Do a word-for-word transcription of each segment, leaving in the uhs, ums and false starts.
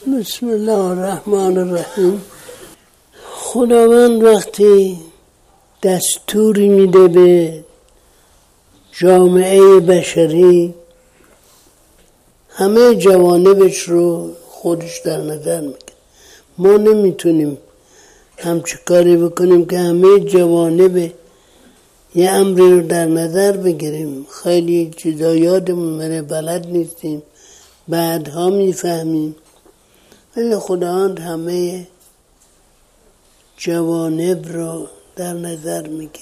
بسم الله الرحمن الرحیم. خداوند وقتی دستوری میده به جامعه بشری، همه جوانبش رو خودش در نظر میگیره. ما نمیتونیم همچه کاری بکنیم که همه جوانب یه امری رو در نظر بگیریم. خیلی چیزا یادمون میره، بلد نیستیم، بعدها میفهمیم، ولی خداوند همه جوانب رو در نظر میگیره.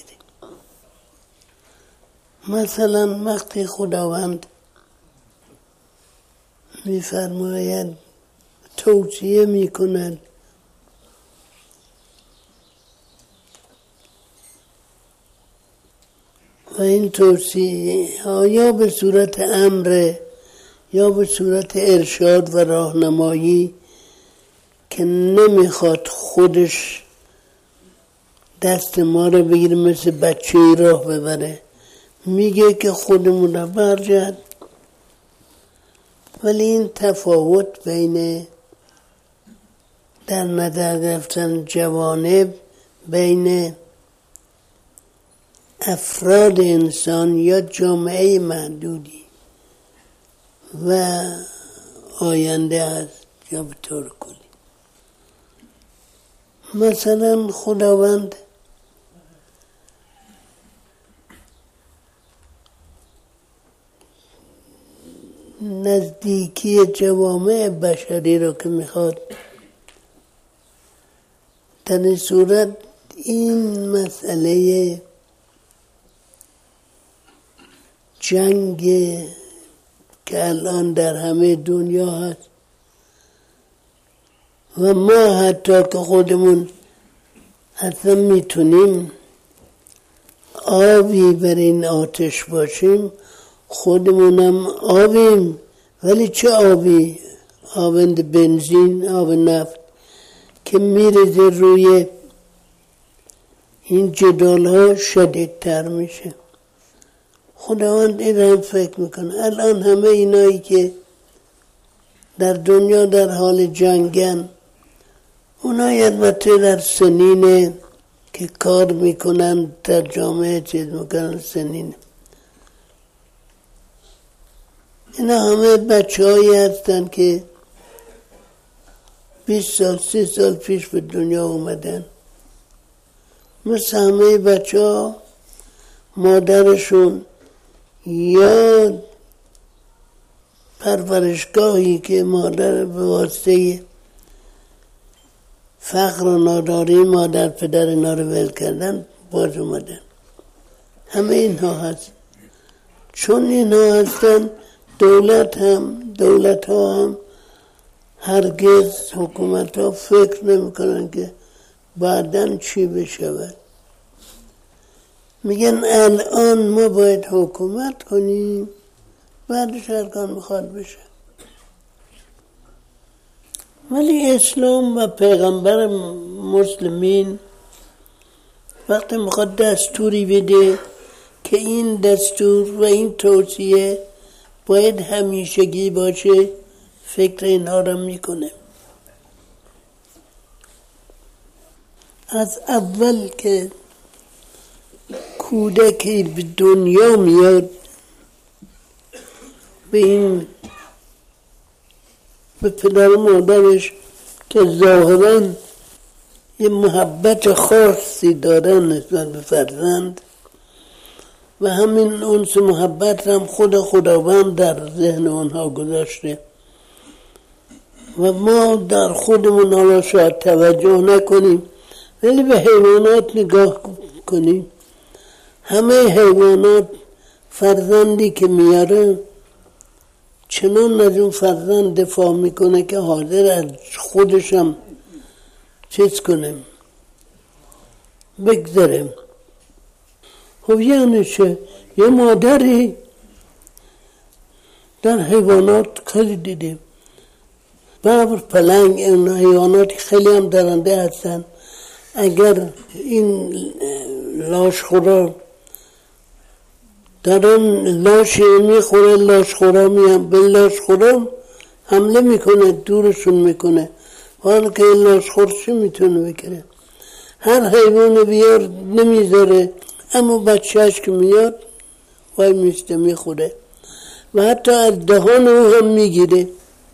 مثلا وقتی خداوند میفرماید توصیه میکند و این توصیه ها یا به صورت امر یا به صورت ارشاد و راهنمایی که نمیخواد خودش دست ما رو بگیره مثل بچه ای راه ببره، میگه که خودمون رو برجد. ولی این تفاوت بین در نظر گرفتن جوانب بین افراد انسان یا جامعه محدودی و آینده است یا به طور کلی. مثلا خداوند نزدیکی جوامع بشری رو که میخواد، در این صورت این مسئله جنگ که الان در همه دنیا هست و ما حتی که خودمون حتی میتونیم آبی بر این آتش باشیم، خودمونم آبیم، ولی چه آبی؟ آب بنزین، آب نفت که میرزه روی این جدال ها شدیدتر میشه. خداوند این هم فکر میکنه. الان همه اینایی که در دنیا در حال جنگن، اونایی البته در سنین که کار میکنن در جامعه چیز میکنن سنین، اینا همه بچه هایی هستن که بیست سال سی سال پیش به دنیا اومدن. مثل همه بچه ها مادرشون یا پرورشگاهی که مادر به واسطه فقر و ناداری مادر پدر اینا رو ول کردن باز اومدن. همه اینها هست. چون اینها هستن، دولت هم دولت ها هم هرگز حکومت ها فکر نمی کنن که بعدن چی بشود. میگن الان ما باید حکومت کنیم، بعدش هر کار میخواد بشه. ولی اسلام و پیغمبر مسلمین وقتی میخواد دستوری بده که این دستور و این توصیه باید همیشگی باشه، فکر اینها را میکنه. از اول که کودکی به دنیا میاد، به این به پدر و مادرش که ظاهراً یه محبت خاصی دارن نسبت به فرزند و همین اونس محبت هم خود خداوند در ذهن اونها گذاشته و ما در خودمون حالا شاید توجه نکنیم، ولی به حیوانات نگاه کنیم. همه حیوانات فرزندی که میاره چنان از اون فرزند دفاع میکنه که حاضر از خودشم چیز کنیم، بگذاریم. خب یعنی چه؟ یه مادری در حیوانات خیلی دیدیم، ببر، پلنگ، این حیوانات خیلی هم درنده هستن. اگر این لاشخورا دارن لاش میخوره، لاشخورا میان به لاشخورا حمله میکنه، دورشون میکنه. حالا که این لاشخور چی میتونه بکنه؟ هر حیوان بیار نمیذاره، اما بچهش که میاد وای میسته میخوره و حتی از دهان او هم میگیره.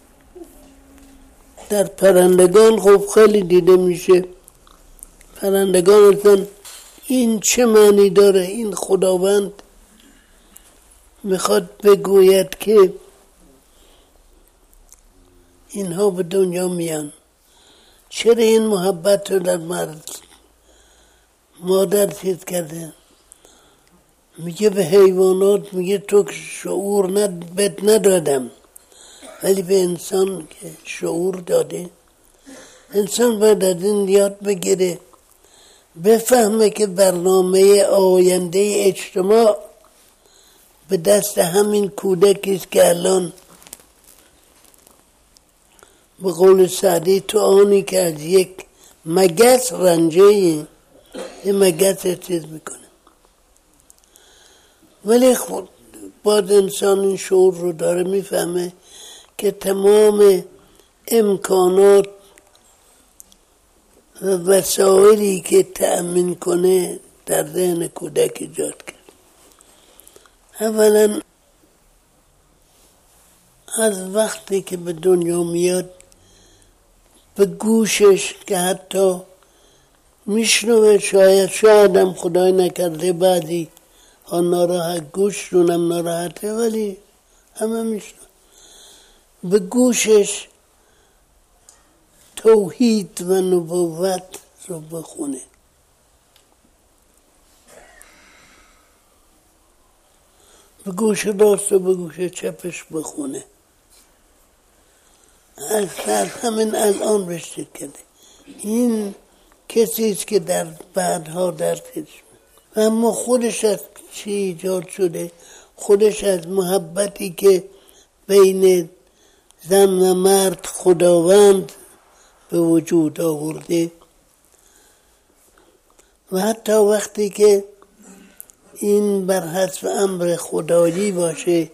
در پرندگان خب خیلی دیده میشه. پرندگان اصلا این چه معنی داره؟ این خداوند میخواد بگوید که اینها به دنیا میان. چرا این محبت رو در مرد مادر چیز کرده؟ میگه به حیوانات، میگه تو شعور ند بد ندادم ولی به انسان که شعور داده. انسان باید از این یاد بگیره، بفهمه که برنامه آینده اجتماع به دست همین کودکیست که الان به قول سعدی تو آنی که از یک مگس رنجه این مگس چیز میکنه. ولی خود باید انسان این شعور رو داره، میفهمه که تمام امکانات و وسایلی که تأمین کنه در ذهن کودک ایجاد کرد. اولا از وقتی که به دنیا میاد به گوشش که حتی میشنوه، شاید شاید هم خدای نکرده بعدی ها ناراحت، گوششونم ناراحته ولی همه میشنوه، به گوشش توحید و نبوت رو بخونه. به گوش راست و به گوش چپش بخونه. از همین الان رشته کرده. این کسیست که در بعدها در تجربه و اما خودش از چی ایجاد شده؟ خودش از محبتی که بین زن و مرد خداوند به وجود آورده و حتی وقتی که این بر حسب امر خدایی باشه،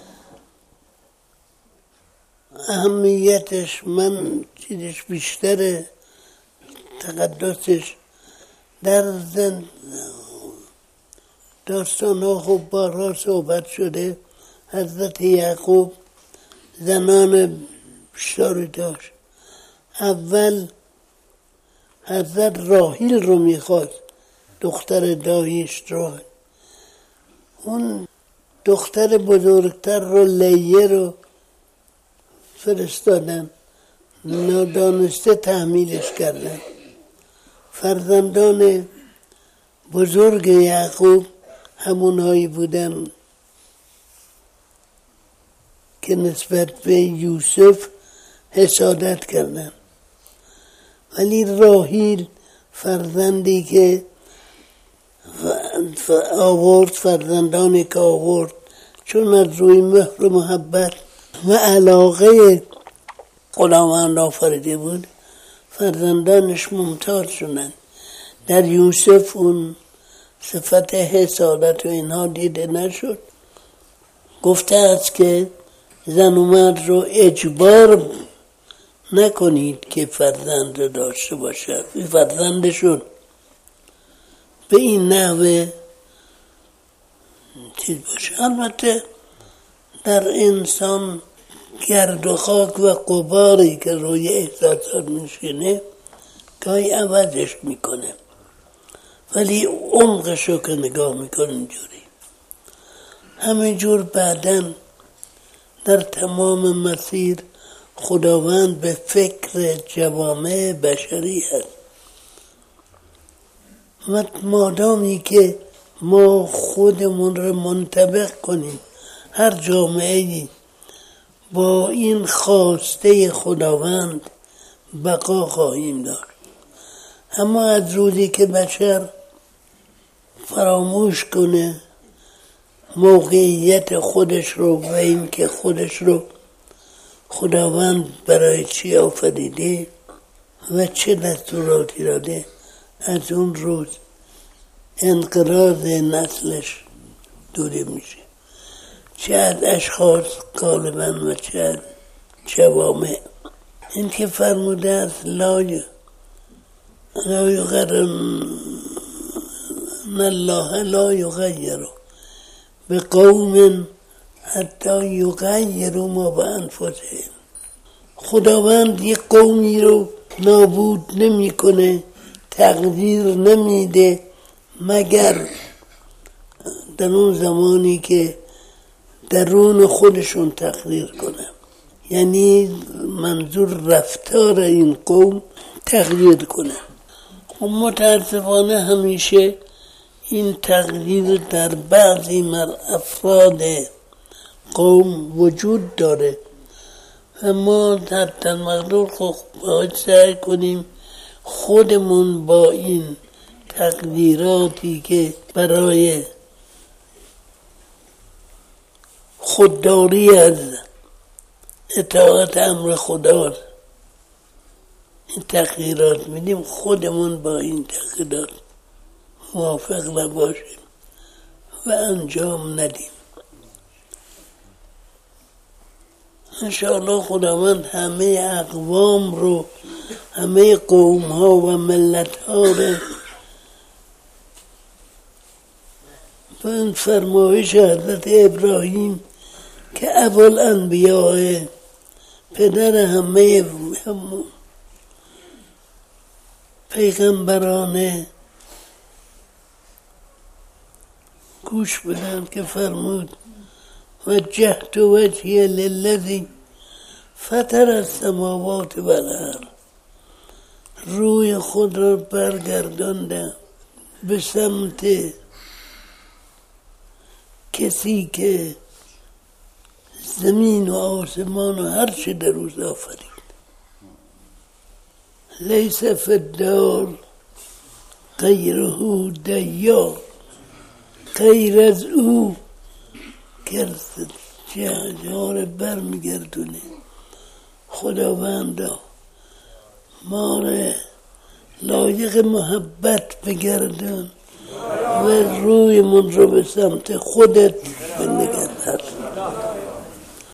اهمیتش من چیزش بیشتره، تقدسش در زن داستان ها خب بارها صحبت شده. حضرت یعقوب زنان بیشتری داشت. اول حضرت راحیل رو میخواست، دختر داییش رو، اون دختر بزرگتر رو لیه رو فرستادن، نادانسته تحمیلش کردن. فرزندان بزرگ یعقوب همونهایی بودن که نسبت به یوسف حسادت کردن، ولی راحیل فرزندی که آورد، فرزندانی که آورد، چون از روی مهر و محبت و علاقه خداوند آفریده بود، فرزندانش ممتاز شدند. در یوسف اون صفت حسادت و اینها دیده نشد. گفته است که زن و مرد رو اجبار نکنید که فرزند رو داشته باشه، فرزندشون به این نحوه چیز باشه. البته در انسان گرد و خاک و غباری که روی احساسات میشینه گاهی عوضش میکنه، ولی عمقشو که نگاه میکنه اینجوری. همینجور بعدن در تمام مسیر خداوند به فکر جوامع بشری هست و مادامی که ما خودمون رو منطبق کنیم هر جامعه‌ای با این خواسته خداوند بقا خواهیم داشت. اما از روزی که بشر فراموش کنه موقعیت خودش رو و این که خودش رو خداوند برای چی آفریده و چه دستوراتی داده، از اون روز انقراض نسلش دوری میشه، چه از اشخاص غالبا و چه از جوامع. این که فرموده است لا لا یغیر الله لا یغیر به قوم حتی یغیروا ما بانفسهم. خداوند یک قومی رو نابود نمی کنه، تغییر نمیده مگر در اون زمانی که درون خودشون تغییر کنه. یعنی منظور رفتار این قوم تغییر کنه. خب متاسفانه همیشه این تغییر در بعضی من افراد قوم وجود داره و ما در المقدور خود باید سعی کنیم خودمون با این تغییراتی که برای خودداری از اطاعت امر خدا این تغییرات میدیم، خودمون با این تغییرات موافق نباشیم و انجام ندیم. انشاءالله خداوند همه اقوام رو، همه قوم ها و ملت ها رو به این فرمایش حضرت ابراهیم که اول انبیاء، پدر همه هم پیغمبرانه، گوش بدن که فرمود وجهت وجهی للذی فطر السماوات والارض، روی خود را برگرداندم به سمت کسی که زمین و آسمان و هر چه در روز آفرید. لیس فی الدار غیره دیار، غیر از او که جهان بر میگردونه. خداوندا ما را لایق محبت بگردن و روی من رو به سمت خودت بنگردن.